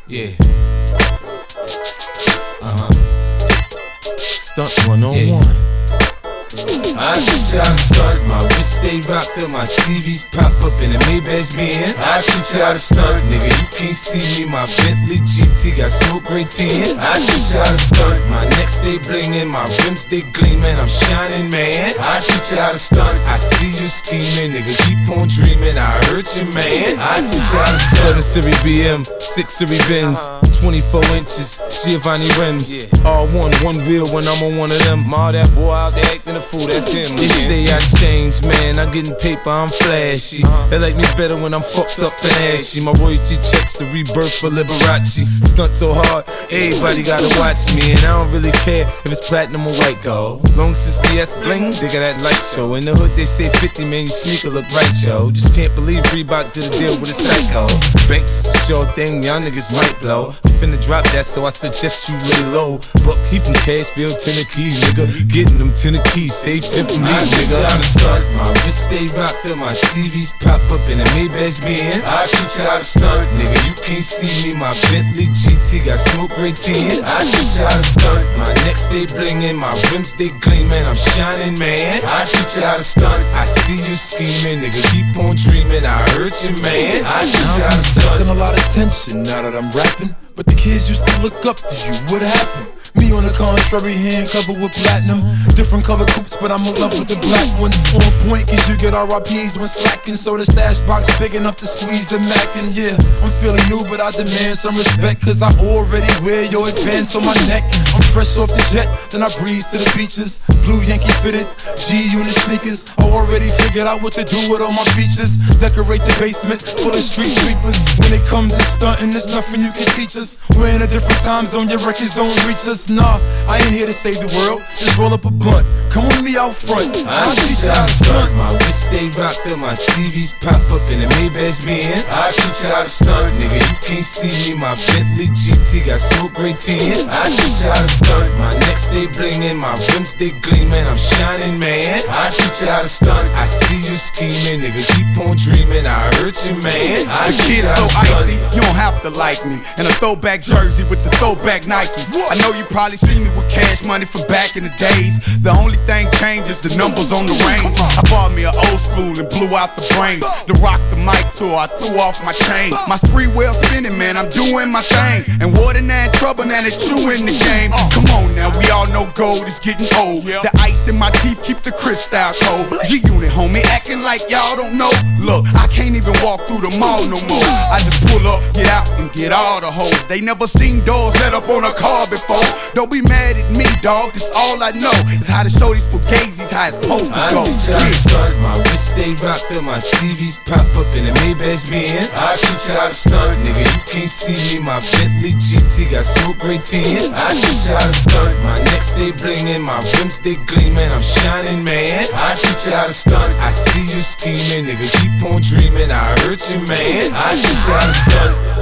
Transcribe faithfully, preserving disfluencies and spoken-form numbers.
Yeah. Uh-huh. Stunt one on one. I teach you how to stunt. My wrist stay rocked till my T Vs pop up in the Maybach Benz. I teach you how to stunt. Nigga, you can't see me. My Bentley G T got smoke gray tin. I teach you how to stunt. My neck stay blingin', my rims they gleamin'. I'm shining, man. I teach you how to stunt. I see you scheming, nigga. Keep on dreaming. I hurt you, man. I teach you how to stunt. seven Series B M, six Series Benz, twenty-four inches, Giovanni rims. All one, one wheel when I'm on one of them. All that boy out there acting a fool, that's him. They say I changed, man. I'm getting paper, I'm flashy. They like me better when I'm fucked up and ashy. My royalty checks the rebirth for Liberace. Stunt so hard, everybody gotta watch me. And I don't really care if it's platinum or white gold. Long as it's V S bling, they got that light show. In the hood they say fifty, man, your sneaker look right, yo. Just can't believe Reebok did a deal with a psycho. Banks is a sure thing, y'all niggas might blow. I'm finna drop that, so I suggest you lay low. Buck, he from Cashville, Tennessee, nigga. Getting them Tennessee, save ten for me, I nigga. I teach you how to stunt. My wrist stay rocked till my T Vs pop up in the Maybach Benz. I teach you how to stunt. Nigga, you can't see me. My Bentley G T got smoke gray tin. I teach you how to stunt. My neck stay blingin', my rims they gleamin'. I'm shining, man. I teach you how to stunt. I see you scheming, nigga. Keep on dreaming. I hurt you, man. I teach you how to stunt. I'm sensing a lot of tension now that I'm rapping, but the kids used to look up to you. What happened? Me on the contrary, hand covered with platinum. Different color coupes, but I'm in love with the black one. On point, cause you get R I Ps when slacking. So the stash box big enough to squeeze the Mac. And yeah, I'm feeling new, but I demand some respect, cause I already wear your advance on my neck. I'm fresh off the jet, then I breeze to the beaches. Blue Yankee fitted, G-Unit sneakers. I already figured out what to do with all my features. Decorate the basement full of street sweepers. When it comes to stunting, there's nothing you can teach us. We're in a different time zone, your records don't reach us. Nah, I ain't here to save the world, just roll up a blunt. Come with me out front, I'll teach you how to stunt. My wrist stay rocked till my T Vs pop up in the Maybach Benz. I'll teach you how to stunt. Nigga, you can't see me. My Bentley G T got smoke gray tin. I'll teach you how to stunt. My neck stay blingin', my rims they gleamin'. I'm shining, man. I'll teach you how to stunt. I see you scheming, nigga. Keep on dreaming. I hurt you, man. I'll teach you how to stunt. The kid's so icy, you don't have to like me. In a throwback jersey with the throwback Nike. I know you probably seen me with cash money from back in the days. The only thing changed is the numbers on the range. I bought me an old school and blew out the brain. To rock the mic tour, I threw off my chain. My spree well spinning, man, I'm doing my thing. And water and trouble, now that you in the game. Come on now, we all know gold is getting old. The ice in my teeth keep the crystal cold. G-Unit, homie, acting like y'all don't know. Look, I can't even walk through the mall no more. I just pull up, get out, and get all the hoes. They never seen doors set up on a car before. Don't be mad at me, dog, that's all I know. Is how to show these fugazis how it's supposed to go. I teach you how to stunt. My wrist stay rocked till my T Vs pop up in the Maybach Benz. I teach you how to stunt. Nigga, you can't see me. My Bentley G T got smoke gray tin. I teach you how to stunt. My neck stay blingin', my rims they gleamin'. I'm shining, man. I teach you how to stunt. I see you scheming, nigga. Keep on dreaming. I hurt you, man. I teach you how to stunt.